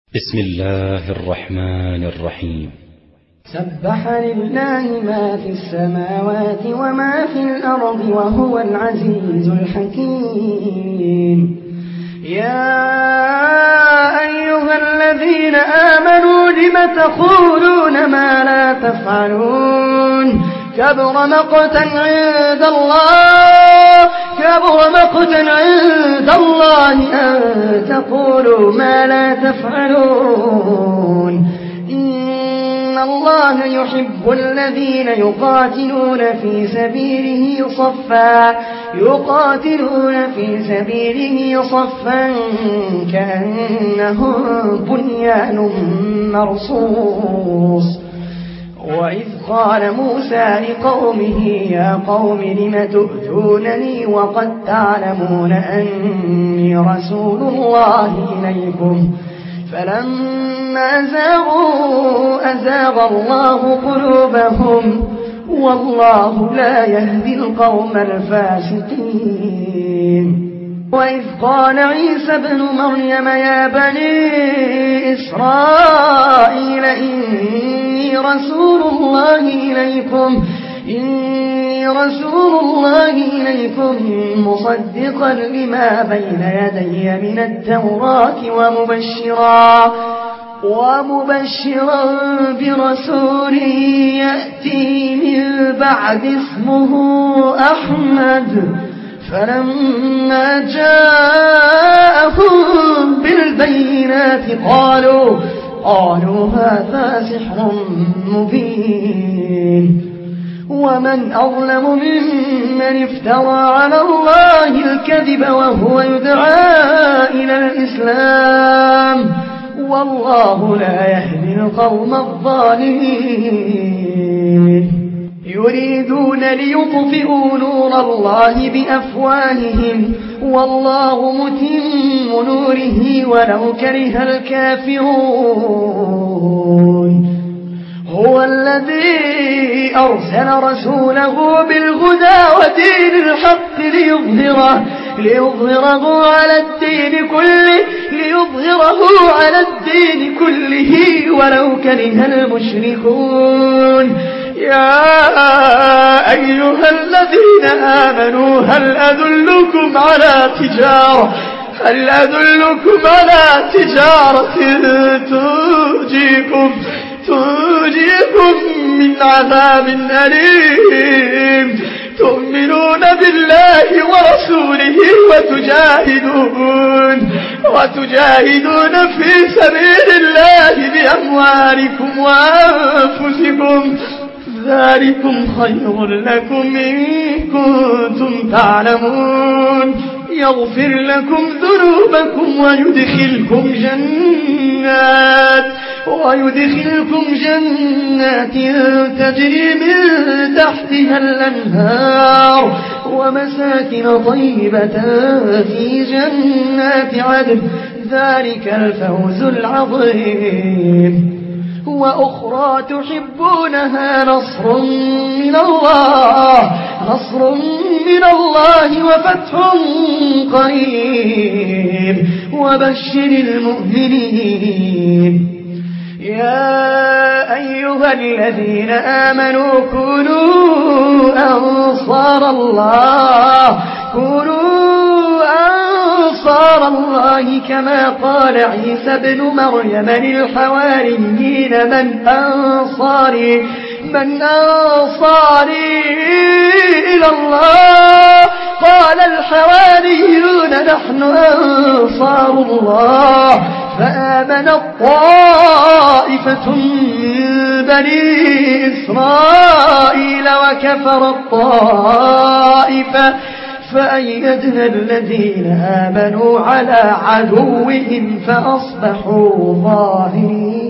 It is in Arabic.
بسم الله الرحمن الرحيم. سبح لله ما في السماوات وما في الأرض وهو العزيز الحكيم. يا أيها الذين آمنوا لم تقولون ما لا تفعلون كبر مقتا عند الله أن تقولوا ما لا تفعلون. إن الله يحب الذين يقاتلون في سبيله صفا كأنهم بنيان مرصوص. وإذ قال موسى لقومه يا قوم لم تؤذونني وقد تعلمون أني رسول الله إليكم فلما زاغوا أزاغ الله قلوبهم والله لا يهدي القوم الفاسقين. وإذ قال عيسى ابن مريم يا بني إسرائيل إني رسول الله إليكم مصدقا لما بين يدي من التوراة ومبشرا برسول يأتي من بعد اسمه أحمد. فلما جاءهم بالبينات قالوا هذا سحر مبين. ومن أظلم ممن افترى على الله الكذب وهو يدعى إلى الإسلام والله لا يهدي القوم الظالمين. يريدون ليطفئوا نور الله بأفواههم والله متم نوره ولو كره الكافرون. هو الذي أرسل رسوله بالهدى ودين الحق ليظهره على الدين كله ولو كره المشركون. يا أيها الذين آمنوا هل أدلكم على تجارة تنجيكم من عذاب أليم تؤمنون بالله ورسوله وتجاهدون في سبيل الله بأموالكم وأنفسكم ذلكم خير لكم إن كنتم تعلمون. يغفر لكم ذنوبكم ويدخلكم جنات تجري من تحتها الأنهار ومساكن طيبة في جنات عدن ذلك الفوز العظيم. وأخرى تحبونها نصر من الله وفتح قريب وبشر المؤمنين. يا أيها الذين آمنوا كونوا أنصار الله كما قال عيسى ابن مريم للحواريين من أنصاري إلى الله قال الحواريون نحن أنصار الله. فآمنت طائفة من بني إسرائيل وكفرت طائفة فأيدنا الذين آمنوا على عدوهم فأصبحوا ظاهرين.